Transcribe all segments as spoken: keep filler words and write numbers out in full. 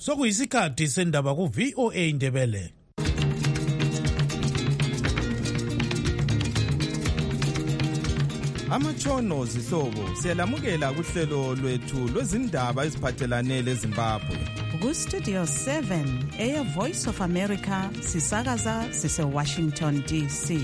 Sokuyisikhathi sendaba ku V O A Ndebele. Amatshono zihlobo siyalamukela kuhlelo lwethu lwezindaba eziphathelane leZimbabwe. Ku Studio seven eya Voice of America sisakaza sise Washington D C.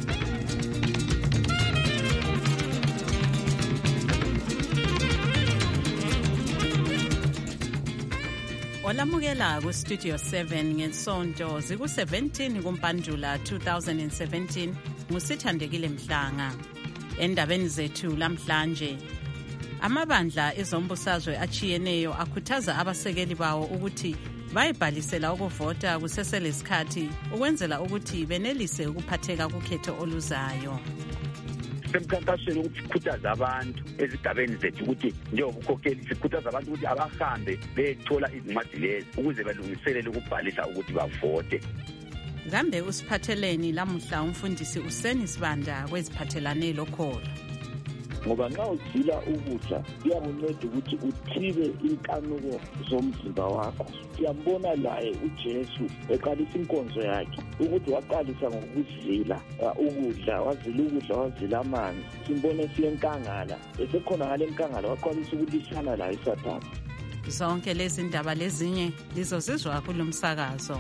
Olamukela ku Studio seven ngesonto ziku seventeen kuMpandula two thousand seventeen ngusithandekile Mhlanga. Endabeni zethu lamhlanje amabandla ezombusazwe achiyeneyo akhuthaza abasekeli bawo ukuthi bayibhalisela ukuvota kuseselesikhathi ukwenzela ukuthi benelise ukuphatheka kukhetho oluzayo. Semkhankasweni ukuthi sikhuthaza abantu ezigabeni zethu ukuthi njengobukhokheli sikhuthaza abantu ukuthi abahambe bethola izincwadi lezi ukuze balungiselele ukubhalisa ukuthi bavote. Kambe usiphatheleni lamuhla umfundisi uSeni Sibanda kweziphathelane lokholo. Ngoba nxa udila ukudla kuyakunceda ukuthi uthibe inkanuko zomzimba wakho. Siyambona laye uJesu eqalisa inkonzo yakhe ukuthi waqalisa ngokuzila ukudla, wazila ukudla, wazila amanzi. Simbone silenkangala, esekhona ngale nkangala waqalisa ukulwisana laye iSathane. Zonke lezi ndaba lezinye lizozizwa kulomsakazo.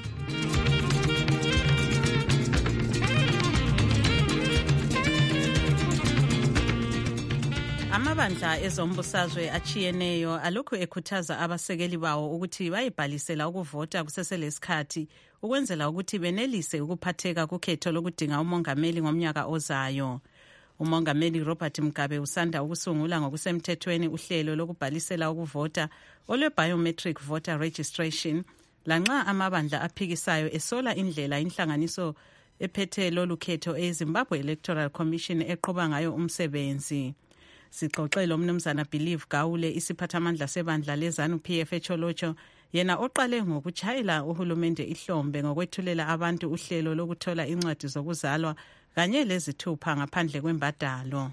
Amabandla ezombusazwe achiyeneyo alokhu ekhuthaza abasekeli bawo ukuthi bayibhalisela ukuvota kuseselesikhathi ukwenzela ukuthi benelise ukuphatheka kukhetho lokudinga umongameli ngomnyaka ozayo. Umongameli Robert Mugabe usanda ukusungula ngokusemthethweni uhlelo lokubhalisela ukuvota olwe biometric voter registration lanxa amabandla aphikisayo esola indlela inhlanganiso ephethe lolukhetho eZimbabwe Electoral Commission eqhuba ngayo umsebenzi. Sixoxele umnumzana Believe Gawule isiphathamandla sebandla leZANU P F eCholocho yena oqale ngokuchayela uhulumende ihlombe ngokwethulela abantu uhlelo lokuthola incwadi zokuzalwa kanye lezithupha ngaphandle kwembadalo.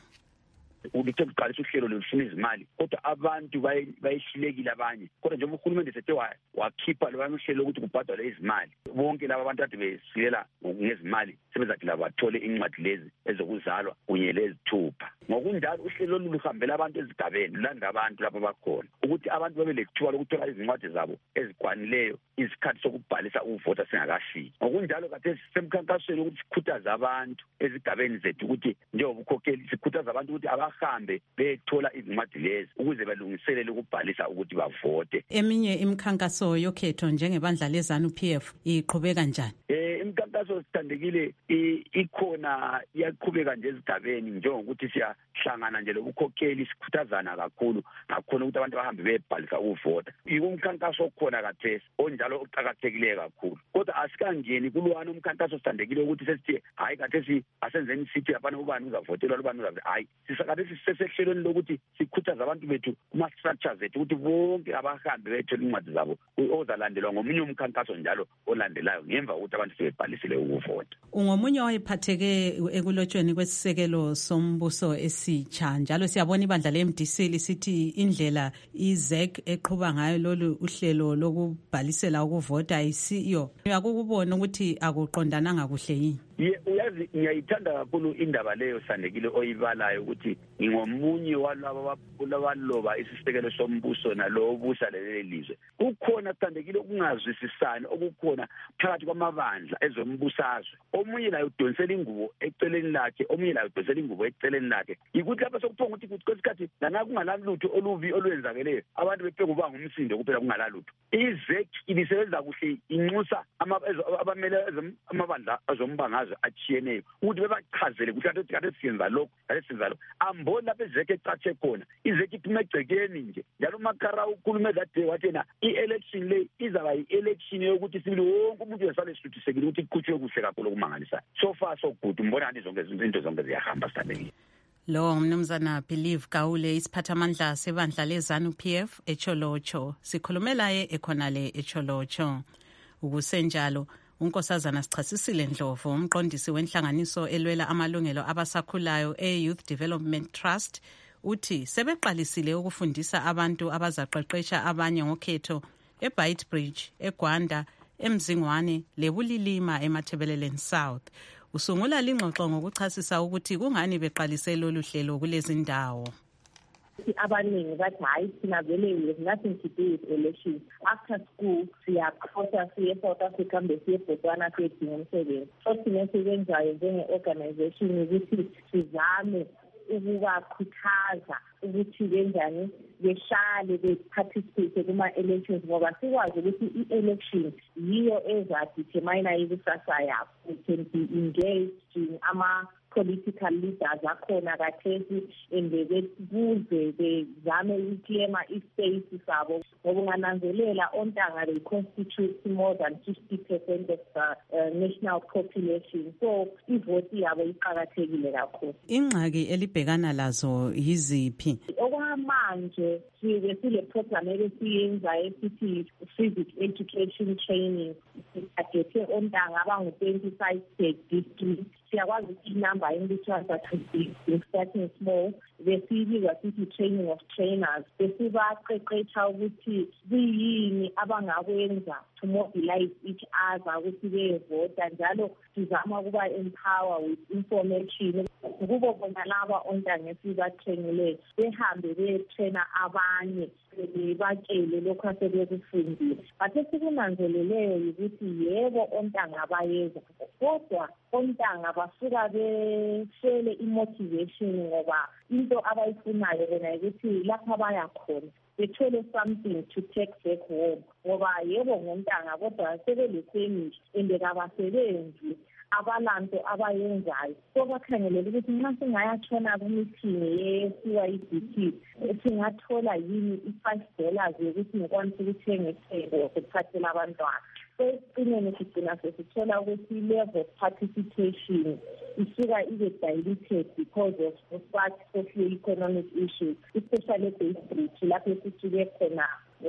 Ulithe kuqalisa uhlelo lolufuna izimali kodwa abantu bayihlulekile abanye kodwa njengoba uhulumende sethe wakhipha lo uhlelo ukuthi kubhadalwe izimali bonke laba abantu ade besilela ngezimali sebezathi laba bathole incwadi lezi ezokuzalwa kunye lezithupha. Ngokunjalo uhlelo luhambela abantu ezigabeni landa abantu lapha bakhona ukuthi abantu babe lekuthiwa lokuthola izincwadi zabo ezikwanileyo isikhathi sokubhalisa ukuvota singakafiki. Ngokunjalo kade semkhankasweni ukuthi sikhuthaza abantu ezigabeni zethu ukuthi njengobukhokheli sikhuthaza abantu ukuthi abahambe bethola izincwadi lezi ukuze balungiselele ukubhalisa ukuthi bavote. Eminye imikhankaso yokhetho njengebandla leZANU P F iqhubeka njani? Eh imikhankaso sithandekile ikhona iyaqhubeka nje ezigabeni njengokuthi siyahlangana nje lobukhokheli sikhuthazana kakhulu ngakhona ukuthi abantu bahambe bebhalisa ukuvota. Ikumkhankaso okhona kathesi onjalo uqhakathekile kakhulu. Kodwa asikangeni kulwana umkhankaso sithandekile ukuthi sesithi hayi kathesi asenzeni sithi apana ubani uzavotelwa ubani uzavotelwa. Hayi sisakade sisehlelweni lokuthi sikhuthaza abantu bethu kuma structures ethu ukuthi bonke abahambe bethola incwadi zabo ozalandelwa ngomunye umkhankaso njalo olandelayo ngemva ukuthi abantu sebebhalisile ukuvota. Ungomunye wayephatheke ekulotshweni kwesisekelo sombuso esitsha njalo siyabona ibandla le-M D C lisithi indlela i-Z E C eqhuba ngayo lolu uhlelo lokubhalisela ukuvota ayisiyo. Uyakubona ukuthi akuqondananga kuhle yini? Ye uyazi ngiyayithanda kakhulu indaba leyo sandekile oyibalayo ukuthi ngomunye walabo abaloba isisekelo sombuso nalo obusa leli lizwe. Kukhona sandekile ukungazwisisani okukhona phakathi kwamabandla ezombusazwe. Omunye layo udonsela ingubo eceleni lakhe, omunye layo udonsela ingubo eceleni lakhe. Ikuthi lapha sokuphonga ukuthi kwesikhathi lana kungalalutho oluvi olwenzakeleyo abantu bephe kuba ngumsindo kuphela kungalalutho. I-Z E C ibisebenza kuhle inxusa abamele amabandla azombanga achiyeneyo ukuthi bebachazele ukuthi kanti kanti siyenza lokho kanti siyenza lokho amboni lapha I-Z E C ecatshe khona I-Z E C iphume egcekeni nje njalo uMakara ukhulume that day wathi na i-election le izaba i-election yokuthi sibili wonke umuntu uyasale esithuthisekile ukuthi iqhutshwe kuhle kakhulu okumangalisayo. So far so good umbona kanti zonke izinto zonke ziyahamba sithandekile. Lo mnumzana Believe Gawule isiphathamandla sebandla leZANU P F eCholocho sikhulumela ye ekhonale eCholocho. Ukusenjalo unkosazana Sichasisile Ndlovu umqondisi wenhlanganiso elwela amalungelo abasakhulayo e-Youth Development Trust uthi sebeqalisile ukufundisa abantu abazaqeqesha abanye ngokhetho eBeitbridge, eGwanda, eMzingwane, leBulilima eMathebeleleni South. Usungula lingxoxo ngokuchasisa ukuthi kungani beqalise lolu hlelo kulezi ndawo. Abaningi bathi hayi thina vele we have nothing to do with elections. After school siyakhosa siye South Africa mbe siye Botswana siyedinga umsebenzi. So thina sikwenzayo njenge-organization ukuthi sizame ukubakhuthaza ukuthi benjani behlale be-participate kuma-elections ngoba sikwazi ukuthi i-election yiyo ezadetermine ikusasa yabo. We can be engaged in ama political leaders akhona kathesi ende kuze bezame uklema ispace sabo ngoba ungananzelela ontanga they constitute more than fifty percent of the uh, national population, so ivoti yabo iqakathekile kakhulu. Ingxaki elibhekana lazo yiziphi? Okwamanje sibe sile program elesiyenza esithi civic education training sitargete ontanga abangu twenty-five per district. Siyakwazi ukuthi inamba engitshasa to starting small besibizwa sithi training of trainers besibaqeqesha ukuthi kuyini abangakwenza to mobilize each other ukuthi bevota njalo sizama ukuba empower with information kubo bona laba ontanga esibatrainile behambe betraina abanye batshele lokho asebekufundile. Bathe sikunanzeleleyo ukuthi yebo ontanga bayeza kodwa ontanga basuka beshele imotivation ngoba into abayifunayo bona ukuthi lapha baya khona bethole something to take back home ngoba yebo ngontanga kodwa sebelefamily ende kabasebenzi abalanto abayenzayo. So bakhangelela ukuthi nxa singayatshona kumeeting ye-C Y D P singathola yini i-five dollars yokuthi ngikwanise ukuthenga itheko ukuphathela abantwana. So ekugcineni sigcina sesithola ukuthi level of participation isuka ibe diluted because of such socio-economic issues, especially Beitbridge lapho sisuke khona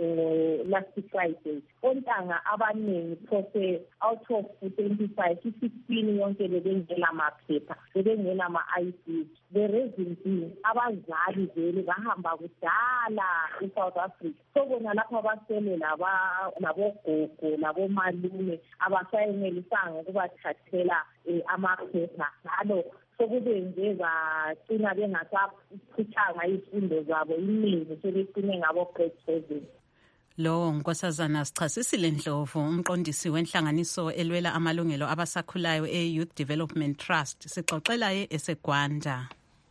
Uh, last Friday. Ontanga abaningi phose out of twenty-five, fifteen yonke bebengela amaphepha, bebengela ama-I D. The reason being abazali vele bahamba kudala eSouth Africa. So bona lapho abasele laba nabogogo labomalume abasayenelisanga ukubathathela amaphepha njalo sokube bagcina bengasaphuthanga izifundo zabo iningi sebegcine ngabo grade seven. Lo Nkosazana Sichasisile Ndlovu, umqondisi wenhlanganiso elwela amalungelo abasakhulayo e-Youth Development Trust, sixoxela ye eseGwanda.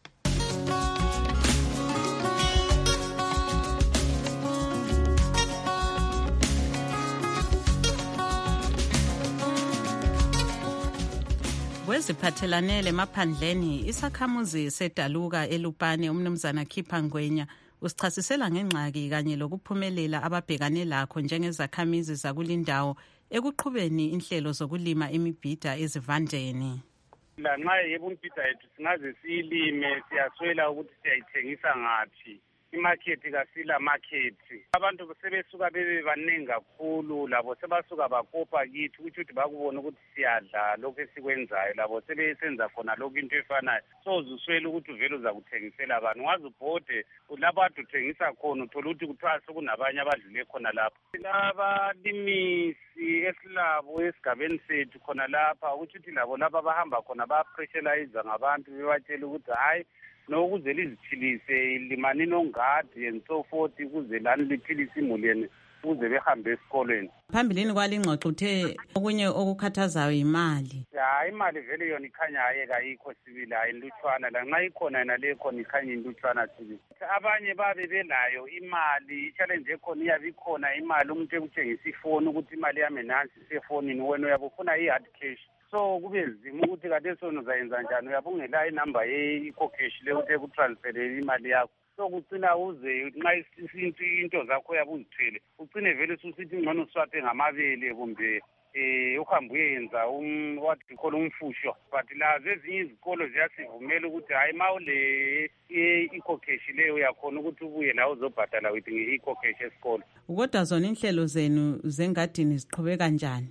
Kweziphathelane lemaphandleni isakhamuzi sedaluka eLupane umnumzana Khipha Ngwenya usichasisela ngengxaki kanye lokuphumelela ababhekane lakho njengezakhamizi zakulindawo ekuqhubeni inhlelo zokulima imibhida ezivandeni. Lanxa yebo umbhida yethu singaze siyilime siyaswela ukuthi siyayithengisa ngaphi. Imarket kasila market. Abantu sebesuka bebe baningi kakhulu labo sebasuka bakopa kithi ukuthi bakubona ukuthi siyadla lokho esikwenzayo labo sebesenza khona lokho into efanayo. So uzuswela ukuthi uvele uzakuthengisela abantu. Ngazi ubhode lapho ade uthengisa khona uthola ukuthi kuthiwa sekunabanye abadlule khona lapho. Laba limisi esilabo esigabeni sethu khona lapha ukuthi labo laba bahamba khona bapressurize ngabantu bebatshela ukuthi hayi nokuze liziphilise limani nongadi and so forth ukuze lani liphilise imuli yenu ukuze behambe esikolweni. Phambilini kwalingxoxo uthe okunye okukhathazayo imali. Ya imali vele yona ikhanya ayeka ayikho sibili ayinlutshwana lanxa ikhona yena le khona ikhanya inlutshwana sibili. Abanye babe benayo imali i-challenge ekhona iyabe ikhona imali umuntu ekutshengisa ifoni ukuthi imali yami nansi isefonini wena uyabufuna i-hard cash. So kube nzima ukuthi kade sona uzayenza njani uyabungela inamba ye-eco cash le ukuthi ekutransferele imali yakho. So kucina uze nxa isinto into zakho yabuzithwele ucine vele susithi ngcono swaphe ngamabele kumbe eh uhambe uyenza um what we call umfusho, but la ezinye izikolo ziyasivumela ukuthi hayi mawule i-eco cash leyo uyakhona ukuthi ubuye la uzobhadala with nge-eco cash esikolo. Kodwa zona inhlelo zenu zengadini ziqhubeka kanjani?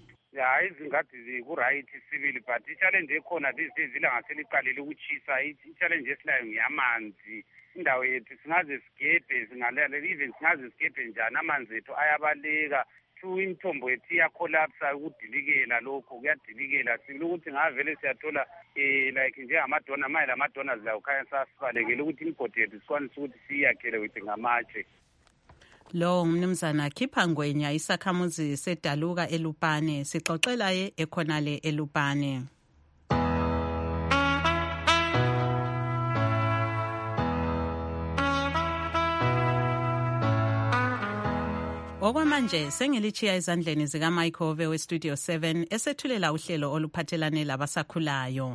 hayi zingathi ku-right sibili but i-challenge ekhona these days ilanga seliqalile ukuchisa. I-challenge esilayo ngeyamanzi. Indawo yethu singaze sigebhe singalala even singaze sigebhe njani amanzi ethu ayabaleka thu imithombo yethu iyakolapsa ukudilikela lokho kuyadilikela sibili ukuthi ngavele siyathola eh like njengamadona mayela amadona zilawo khaya sasibalekele ukuthi imigodi yethu sikwanise ukuthi siyakhele with ngamatshe. Lo ngumnumzana Khipha Ngwenya isakhamuzi seDaluka eLupane sixoxela ye ekhonale eLupane. Okwamanje sengilichiya izandleni zika Mike Hove we Studio seven esethulela uhlelo oluphathelane labasakhulayo.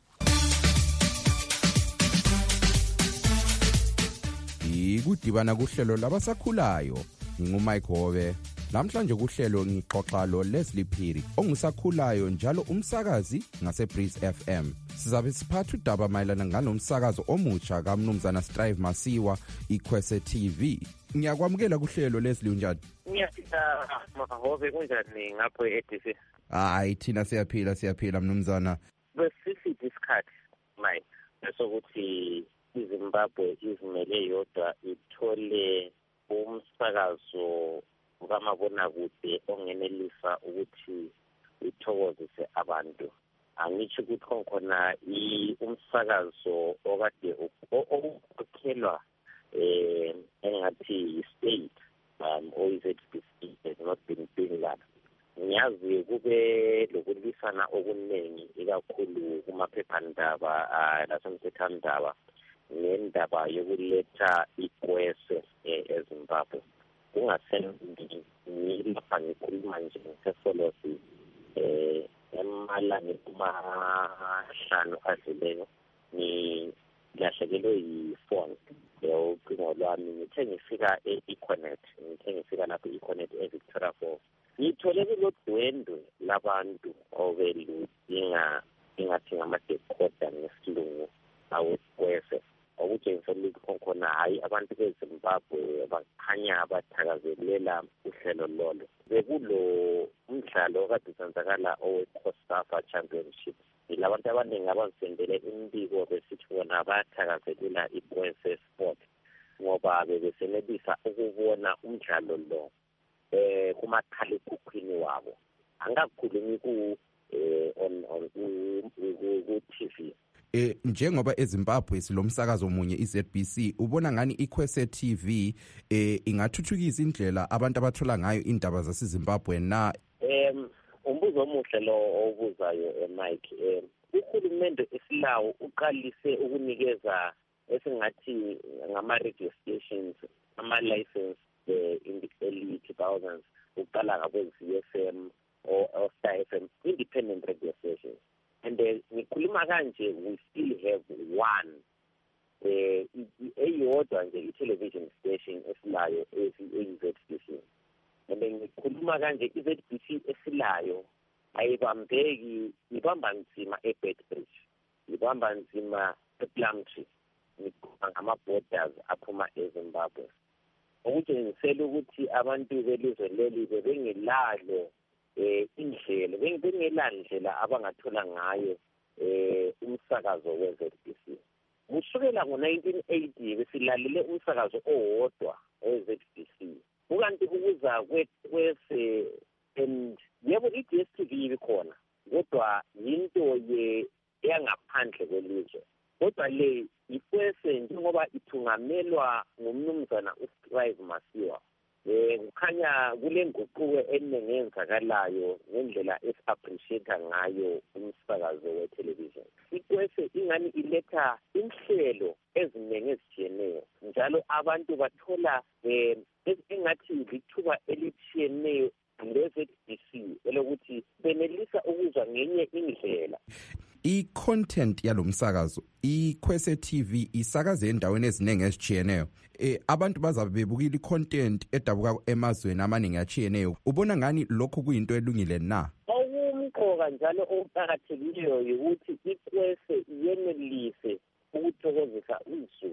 Ikudibana kuhlelo labasakhulayo ngumike Hove. Namhlanje kuhlelo ngixoxa lo Leslie Phiri ongusakhulayo njalo umsakazi ngase Breeze F M. Sizabe siphatha udaba mayelana nganomsakazo omutsha kaMnumzana Strive Masiwa iKwese T V. Ngiyakwamukela kuhlelo Leslie unjani? Ngiyafika Hove kunjani ngapho e-D C? Hayi thina siyaphila siyaphila mnumzana. Besisithi isikhathi manje sokuthi iZimbabwe izimele yodwa ithole umsakazo ngamabonakude ongenelisa ukuthi ithokozise abantu. Angithi ukuthi khona umsakazo okade okukhelwa eh engathi state um or is it has not been doing that. Ngiyazi kube lokulisana okuningi ikakhulu kumaphephandaba nasemthethwandaba ngendaba yokuletha ikwese eZimbabwe. Kungasendi ngilapha ngikhuluma nje ngesolosi eh emalanga kumahlanu adluleyo ni lahlekelwe yifoni yocingo lwami ngithe ngifika e-Econet ngithe ngifika lapho e-Econet eVictoria Falls ngithole kulodwendwe labantu obeludinga ingathi ngamadecoder ngesilungu awekwese okutshengisa ukuthi khona hayi abantu beZimbabwe bakhanya abathakazelela uhlelo lolo. Bekulo umdlalo okade usenzakala owe-COSAFA Championship. Ilabantu abaningi abazisendele imbiko besithi bona bayathakazelela ikwese sport ngoba bebesenelisa ukubona umdlalo lo eh kumakhalekhukhwini wabo. Angakhulumi ku eh on on ku T V. Eh njengoba eZimbabwe silomsakazo omunye iZ B C ubona ngani iKwese T V eh ingathuthukisa indlela abantu abathola ngayo indaba zaseZimbabwe na em umbuzo omuhle lo obuzayo eMike em uhulumende esilawo uqalise ukunikeza esingathi ngama radio stations ama license in the early two thousands uqala ngabo Z F M or Star F M independent radio stations. And ngikhuluma kanje we still have one eh eyodwa nje i-television station esilayo e-Z B C. And ngikhuluma kanje i-Z B C esilayo ayibambeki ibamba nzima eBedbridge ibamba nzima ePlumtree ngikhuluma ngama-borders aphuma eZimbabwe. Okutshengisela ukuthi abantu belizwe leli bebengelalo eh indlela bengelandlela abangathola ngayo eh umsakazo we-Z B C. Kusukela ngo-nineteen eighty besilalele umsakazo owodwa we-Z B C. Ukanti ukuza kwese and yebo i-D S T V ibikhona kodwa yinto ye yangaphandle kwelizwe. Kodwa le ikwese njengoba ithungamelwa ngumnumzana uStrive Masiwa eh kukhanya kule nguquko eningi enzakalayo ngendlela esi-appreciate ngayo umsakazo we-television. Ikwese ingani iletha inhlelo eziningi ezitshiyeneyo njalo abantu bathola eh engathi lithuba elitshiyeneyo nge-Z B C elokuthi benelisa ukuzwa ngenye indlela. I-content yalomsakazo iKwese T V isakaze endaweni eziningi ezichiyeneyo. Eh abantu bazabe bebukile icontent edabuka emazweni amaningi achiyeneyo. Ubona ngani lokho kuyinto elungile na? Okumqoka njalo okuqhakathekileyo ukuthi iKwese yenelise ukuthokozisa izulu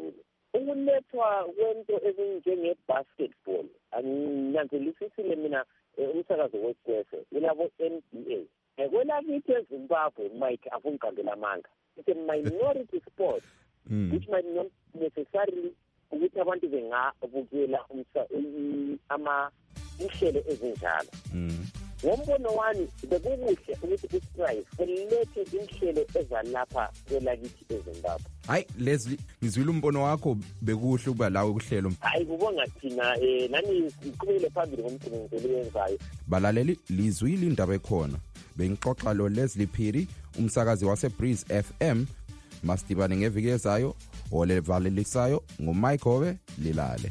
ukulethwa kwento ezinjenge-basketball anginyanzelisisile mina umsakazo wesizwe ilabo N B A kwelakithi eZimbabwe Mike akungiqambela amanga. It's a minority sport mm. which might not necessarily ukuthi abantu bengabukela ama inhlelo ezinjalo. Mm. Ngombono wami bekukuhle ukuthi uStrive kulethe inhlelo ezalapha kwelakithi eZimbabwe. Hayi Leslie ngizwile umbono wakho bekuhle ukuba lawe kuhlelo. Hayi kubonga thina eh nani siqhubekele phambili ngomsebenzi owenzayo. Balaleli lizwile indaba ekhona. Bengixoxa lo Leslie Phiri umsakazi wase Breeze F M masitibane ngeviki ezayo olevalelisayo nguMike Hove lilale.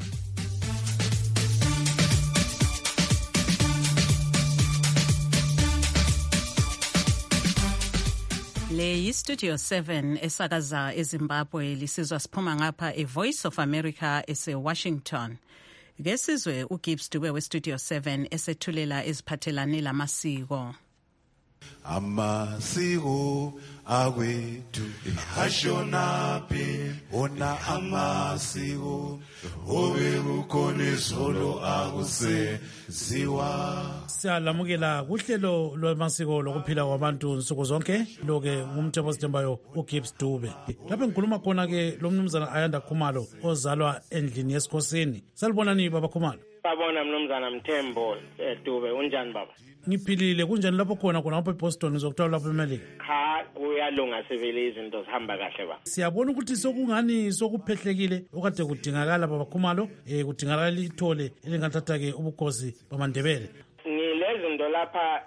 Le yiStudio seven esakaza eZimbabwe lisizwa siphuma ngapha eVoice of America ese Washington. Ngesizwe uGibbs Dube weStudio seven esethulela eziphathelane lamasiko. Amasiko akwethu ashonaphi ona amasiko obekukhona izolo akuseziwa. Siyalamukela kuhlelo lwamasiko lokuphila kwabantu nsuku zonke loke ngumthembu osithembayo uGibbs Dube. Lapho ngikhuluma khona ke lo mnumzana Ayanda Khumalo ozalwa endlini yesikhosini. Salibona ni baba Khumalo? Babona mnumzana Mthembo Dube unjani baba? Ngiphilile kunjani lapho khona khona lapho eBoston uzokuthola lapho eMelika? Cha uyalunga sevele izinto zihamba kahle baba. Siyabona ukuthi sokungani sokuphehlekile okade kudingakala baba Khumalo eh kudingakala ithole elingathatha ke ubukhosi bamaNdebele. Ngilezinto lapha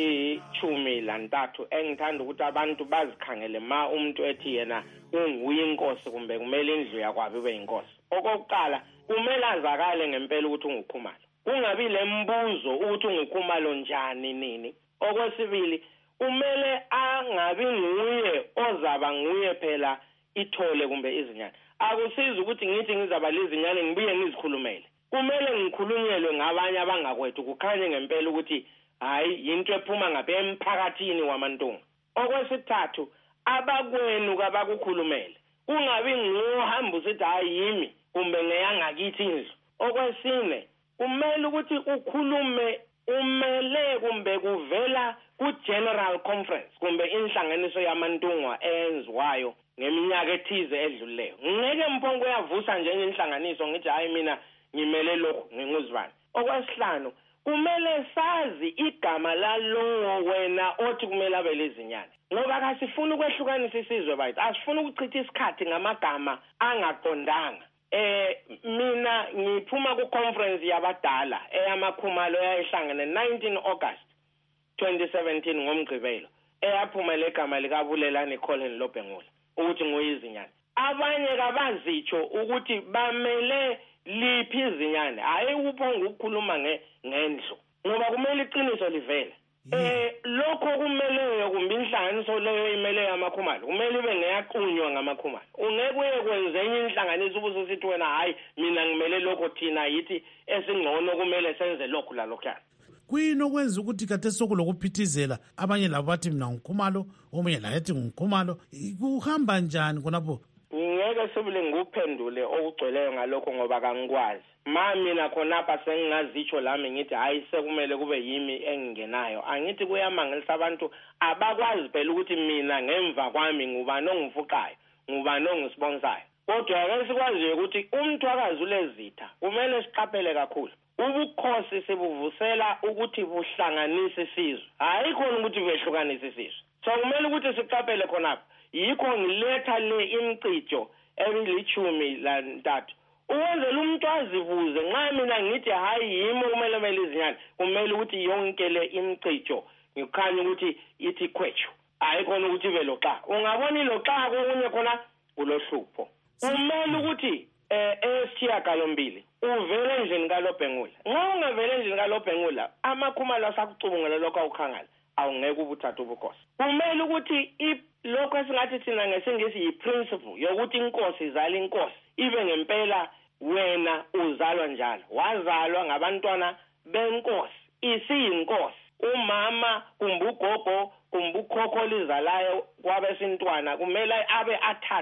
ezichumi lantathu engithanda ukuthi abantu bazikhangele ma umuntu ethi yena unguye inkosi kumbe kumele indlu yakwabe ube inkosi. Okokuqala kumele azakale ngempela ukuthi unguKhumalo. Kungabi lembuzo ukuthi unguKhumalo njani nini. Okwesibili umele angabi nguye ozaba nguye phela ithole kumbe izinyane. Akusizi ukuthi ngithi ngizaba lezinyane ngibuye ngizikhulumele. Kumele ngikhulunyelwe ngabanye abangakwethu kukhanye ngempela ukuthi hayi into ephuma ngapha emphakathini wamantunga. Okwesithathu abakwenu kabakukhulumele. Kungabi nguhamba usithi hayi yimi kumbe ngeyangakithi indlu. Okwesine kumele ukuthi ukhulume umele kumbe kuvela ku-general conference kumbe inhlanganiso yamantungwa eyenziwayo ngeminyaka ethize edlulileyo. Ngeke mphongo uyavusa nje inhlanganiso ngithi hayi mina ngimele lokho nginguzibani. Okwesihlanu kumele sazi igama lalowo wena othi kumele abe lezinyane. Ngoba kasifuna ukwehlukanisa isizwe bayithi. Asifuna ukuchitha isikhathi ngamagama angaqondanga. Eh mina ngiphuma ku conference yabadala eyamakhumalo eyayihlangene nineteen August twenty seventeen ngomgqibelo eyaphuma legama lika Bulelani Colin Lobhengula ukuthi ngoyizinyane. Abanye kabazicho ukuthi bamele liphi izinyane hayi uphonga ukukhuluma nge ngendlo ngoba kumele iqiniso livele. Eh lokho kumeleyo kumbe inhlanganiso leyo imele yamakhumalo kumele ibe ngeyaqunywa ngamakhumalo. Ungeke uye kwenzenye inhlanganiso ubuso sithi wena hayi mina ngimele lokho thina yithi esingcono kumele senze lokho la lokhana. Kuyini okwenza ukuthi kade sokulokuphithizela abanye labo bathi mina nguKhumalo omunye la yathi nguKhumalo kuhamba njani khonapho? Ngeke sebule nguphendule okugcweleyo ngalokho ngoba kangikwazi. Ma mina khonapha sengingazicho lami ngithi hayi sekumele kube yimi engingenayo. Angithi kuyamangelisa abantu abakwazi phela ukuthi mina ngemva kwami ngubani ongifuqayo, ngubani ongisponsayo. Kodwa ake sikwazi ukuthi umthwakazi ulezitha kumele siqaphele kakhulu. Ubukhosi sibuvusela ukuthi buhlanganise isizwe. Hayi khona ukuthi behlukanise isizwe. So kumele ukuthi siqaphele khonapha. Yikho ngiletha le imicijo elilichumi lantathu. Uwenzela umuntu azibuze nxa mina ngithi hayi yimi kumele mele izinyane kumele ukuthi yonke le imicijo ngikhanya ukuthi ithi khwetshu. Hayi khona ukuthi ibe loxa. Ungabona iloxa kunye khona kulohlupho. Kumele ukuthi eh esithiya kalombili uvele endlini kaLobhengula. Nxa ungavele endlini kaLobhengula amakhumalo asakucubungela lokho awukhangala awungeke ubuthatha ubukhosi. Kumele ukuthi lokho esingathi thina ngesingisi yi-principle yokuthi inkosi izala inkosi ibe ngempela wena uzalwa njalo. Wazalwa ngabantwana benkosi isiyinkosi. Umama kumbe ugogo kumbe ukhokho lizalayo kwabesintwana kumele abe athathwa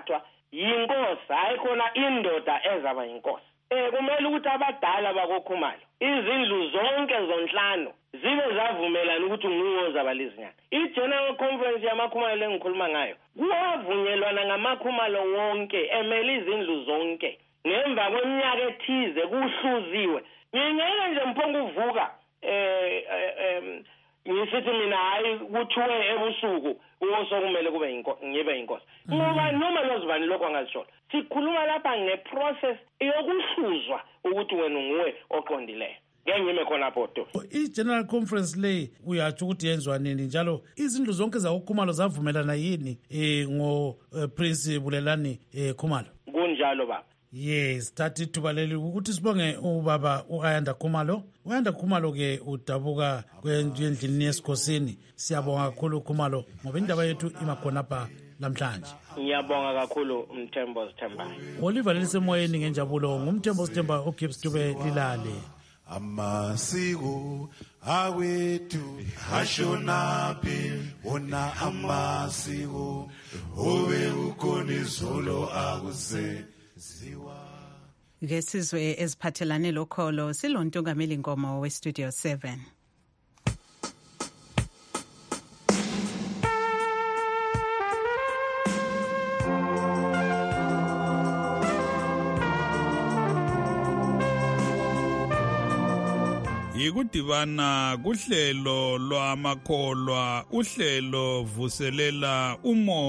yinkosi hayi khona indoda ezaba yinkosi. Eh kumele ukuthi abadala bakoKhumalo izindlu zonke zonhlanu zibe zavumelana ukuthi nguwo zabalizinyana. I-General Conference yamaKhumalo engikhuluma ngayo kuwavunyelwana ngamaKhumalo wonke emele izindlu zonke. Ngemva kweminyaka ethize kuhluziwe. Ngingeke nje mphongo uvuka eh em ngisithi mina hayi kuthiwe ebusuku usokumele kube inkosi ngibe inkosi. Ngoba noma nozibani lokho angazishola. Sikhuluma lapha ngeprocess yokuhluzwa ukuthi wena nguwe oqondileyo. Ngeke ngime khona photo. I-General Conference le uyatsho ukuthi yenziwa nini njalo izindlu zonke zakoKhumalo zavumelana yini eh ngo Prince Bulelani eh Khumalo? Kunjalo baba. Yes, thathi ithuba leli ukuthi sibonge ubaba uAyanda Khumalo. uAyanda Khumalo ke udabuka kwendlini yesikhosini. Siyabonga kakhulu Khumalo ngoba indaba yethu imakhona apha namhlanje. Ngiyabonga kakhulu uMthembo Sithembayo. Oliver lisemoyeni ngenjabulo ngumthembo Sithemba uGibbs Dube lilale. Amasiko awethu ashonaphi wona amasiko obe ukhona izolo akuse ziwa. Ngesizwe eziphathelane lokholo silontungameli inkomo we Studio seven. Ikudibana kuhlelo lwamakholwa uhlelo vuselela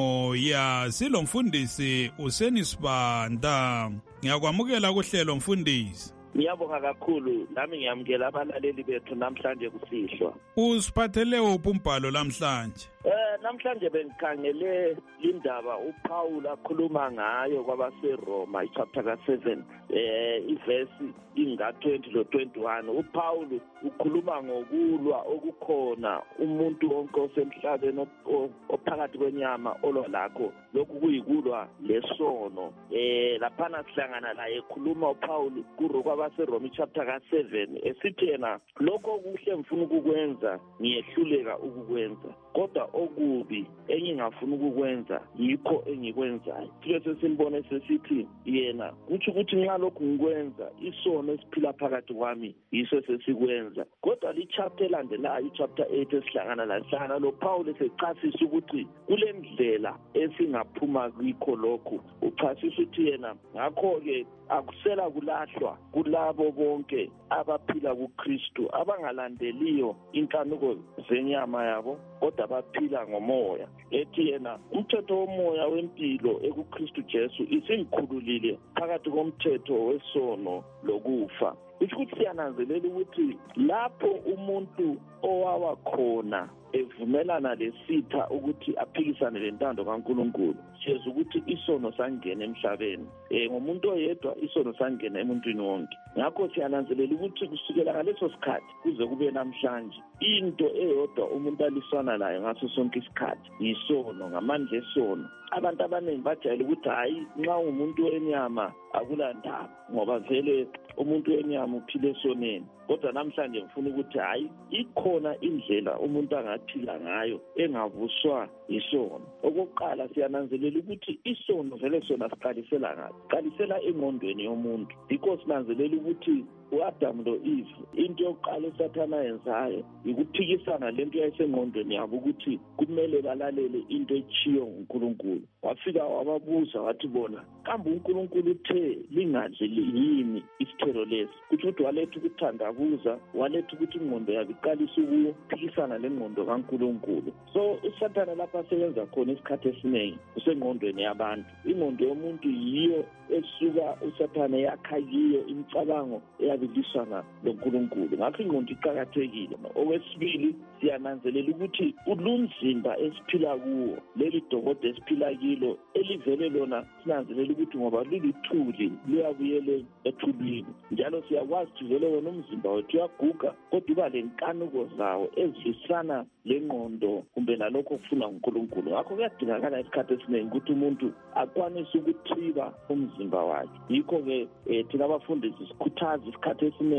umoya silomfundisi usenisibanda. Ngiyakwamukela kuhlelo mfundisi. Ngiyabonga kakhulu nami ngiyamukela abalaleli bethu namhlanje kusihlwa. Usiphathele uphi umbhalo namhlanje? Eh namhlanje bengikhangele indaba uPaul akhuluma ngayo kwabaseRoma ichapter ka seven eh iverse inga twenty lo twenty-one. uPaul ukhuluma ngokulwa okukhona umuntu wonke osemhlabeni ophakathi kwenyama olwa lakho lokhu kuyikulwa lesono. Eh laphana sihlangana la ekhuluma uPaul kuro kwabaseRoma ichapter ka seven esithi yena lokho kuhle mfuna ukukwenza ngiyehluleka ukukwenza kodwa okubi engingafuna ukukwenza yikho engikwenzayo. Sike sesimbone sesithi yena kuthi ukuthi nxa lokhu ngikwenza isono esiphila phakathi kwami yiso sesikwenza. Kodwa li chapter elandelayo chapter eight esihlangana la sihlangana lo Paul esechasisa ukuthi kule ndlela esingaphuma kikho lokhu uchasisa ukuthi yena ngakho ke akusela kulahlwa kulabo bonke abaphila kuKristu abangalandeliyo inkanuko zenyama yabo kodwa baphila ngomoya. Ethi yena umthetho womoya wempilo ekuKristu Jesu isingikhululile phakathi komthetho wesono lokufa. Ukuthi siyananzelela ukuthi lapho umuntu owawa khona evumelana lesitha ukuthi aphikisane lentando kaNkulunkulu siyeza ukuthi isono sangena emhlabeni eh ngomuntu oyedwa isono sangena emuntwini wonke. Ngakho siyananzelela ukuthi kusukela ngaleso sikhathi kuze kube namhlanje into eyodwa umuntu aliswana nayo ngaso sonke isikhathi isono ngamandla esono. Abantu abaningi bajayele ukuthi hayi nxa umuntu wenyama akulandaba ngoba vele umuntu wenyama uphile esoneni. Kodwa namhlanje ngifuna ukuthi hayi ikhona indlela umuntu angaphila ngayo engavuswa isono. Okokuqala siyananzelela ukuthi isono vele sona siqalisela ngathi siqalisela engqondweni yomuntu. Because sinanzelela ukuthi uAdam lo Eve into yokuqala uSathana yenzayo ukuphikisana lento yayisengqondweni yabo ukuthi kumele balalele into echiyo uNkulunkulu. Wafika wababuza wathi bona kambe uNkulunkulu uthe lingadli yini isithelo lesi? Ukuthi waletha ukuthandabuza waletha ukuthi ingqondo yabo iqalise ukuphikisana lengqondo kaNkulunkulu. So uSathana lapha asebenza khona isikhathi esiningi usengqondweni yabantu. Ingqondo yomuntu yiyo esuka uSathana yakha kiyo imicabango eyabilisana loNkulunkulu. Ngakho ingqondo iqhakathekile. Okwesibili siyananzelela ukuthi ulumzimba esiphila kuwo leli dokodo esiphila kilo elivele lona sinanzelela ukuthi ngoba lilithuli liyabuyele ethulini. Njalo siyakwazi ukuthi vele wona umzimba wethu uyaguga kodwa uba lenkanuko zawo ezisana lengqondo kumbe nalokho okufuna uNkulunkulu. Ngakho kuyadingakala isikhathi esiningi ukuthi umuntu akwanise ukuthiba umzimba wakhe. Yikho ke thina abafundisi sikhuthaza isikhathi esiningi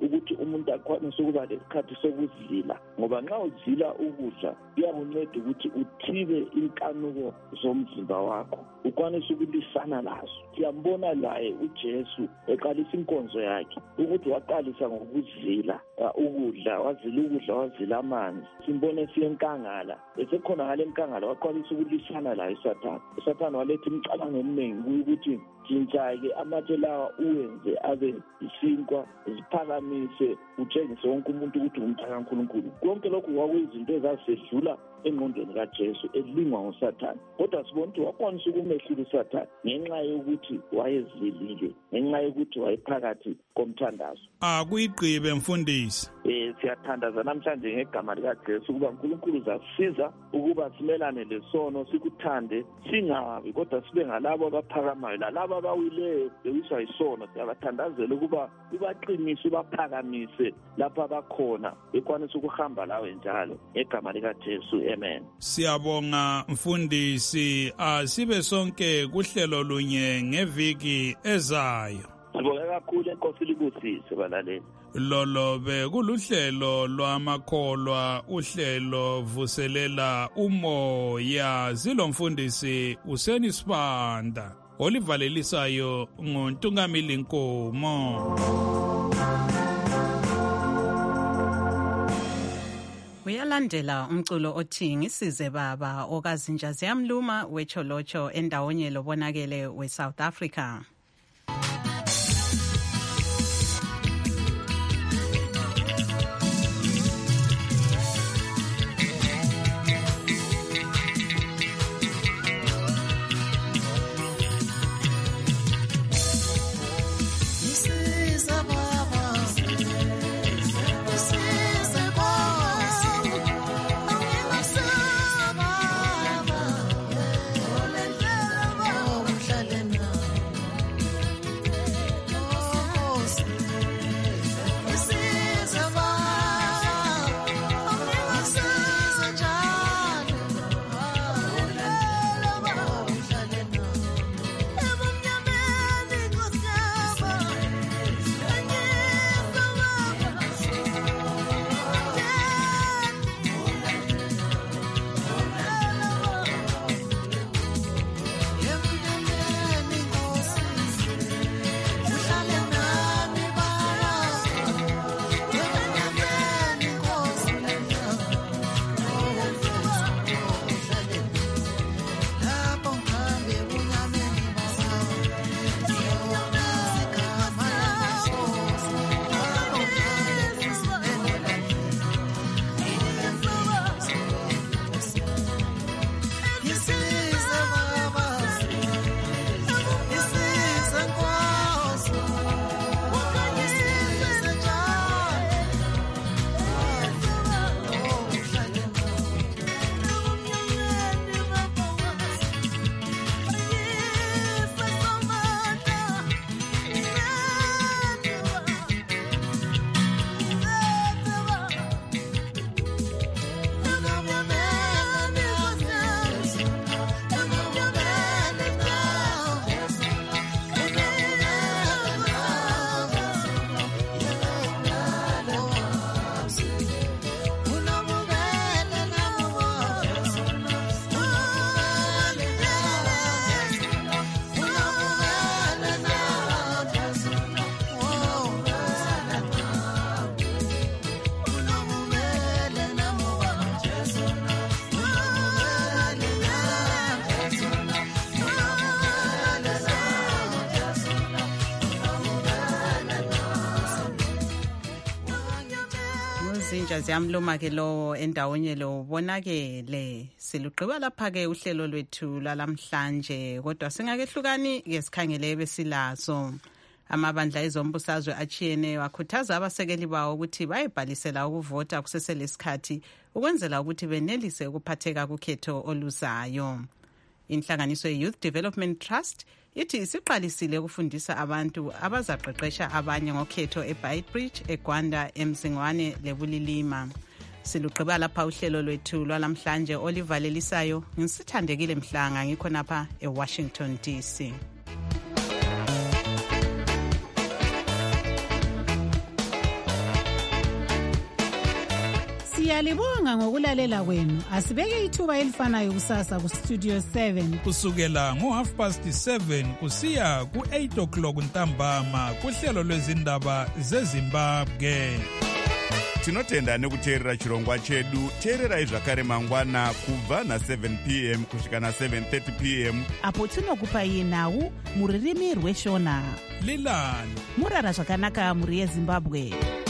ukuthi umuntu akwanise ukuba lesikhathi sokuzila, ngoba nxa uzila ukudla kuyakunceda ukuthi uthibe inkanuko zomzimba wakho, ukwanise ukulwisana lazo. Siyambona laye uJesu eqalisa inkonzo yakhe ukuthi waqalisa ngokuzila ukudla, wazila ukudla, wazila amanzi. Simbone siye enkangala, esekhona ngale enkangala waqalisa ukulwisana laye uSathane. uSathane waletha imicabango eminingi ukuthi jinja-ke amatshe lawa uwenze abe isinkwa, ziphakamise, utshengise wonke umuntu ukuthi umntwana kaNkulunkulu. Konke lokhu kwakuyizinto ezazisedlula engqondweni kaJesu elingwa nguSathane, kodwa sibona ukuthi wakwanisa ukumehlula uSathane ngenxa yokuthi wayezilile, ngenxa yokuthi wayephakathi komthandazo. Akuyigqibe mfundisi. Eh siyathandaza namhlanje ngegama likaJesu ukuba uNkulunkulu uzasisiza ukuba simelane lesono, sikuthande, singabi kodwa sibe ngalabo abaphakamayo, lalabo abawileyo bewiswa yisono. Siyabathandazela ukuba ubaqinise, ubaphakamise lapha abakhona, bekwanisa ukuhamba lawe njalo ngegama likaJesu. Amen. Siyabonga mfundisi, asibe sonke kuhlelo lunye ngeviki ezayo. Sibonga kakhulu, enkosi libusise balaleli. Lolo bekuluhlelo lwamakholwa, uhlelo vuselela umoya. Zilomfundisi Useni Sibanda, olivalelisayo nguNtungamili Nkomo. Uyalandela umculo othi ngisize baba okazinja ziyamluma wecholocho endawonye lobonakele we-South Africa. izinja ziyamluma ke lo endawonye lo bonakele. Silugqiba lapha ke uhlelo lwethu lalamhlanje, kodwa singakehlukani ke sikhangele besilazo. Amabandla ezombusazwe achiyeneyo akhuthaza abasekeli bawo ukuthi bayibhalisela ukuvota kuseselesikhathi ukwenzela ukuthi benelise ukuphatheka kukhetho oluzayo. Inhlanganiso ye-Youth Development Trust ithi isiqalisile ukufundisa abantu abazaqeqesha abanye ngokhetho eBeitbridge, eGwanda, eMzingwane leBulilima. Silugqiba lapha uhlelo lwethu lwalamhlanje olivalelisayo. Ngisithandekile Mhlanga ngikhonapha eWashington D C. Siyalibonga ngokulalela kwenu. Asibeke ithuba elifanayo kusasa ku Studio seven. Kusukela ngo half past seven kusiya ku eight o'clock ntambama kuhlelo lwezindaba zeZimbabwe. Tinotenda nekuteerera chirongwa chedu. Teererai zvakare mangwana kubva na seven p m kusvika na seven thirty p m apo tinokupai nhau muririmi rweshona. Lilani murara zvakanaka muri yeZimbabwe.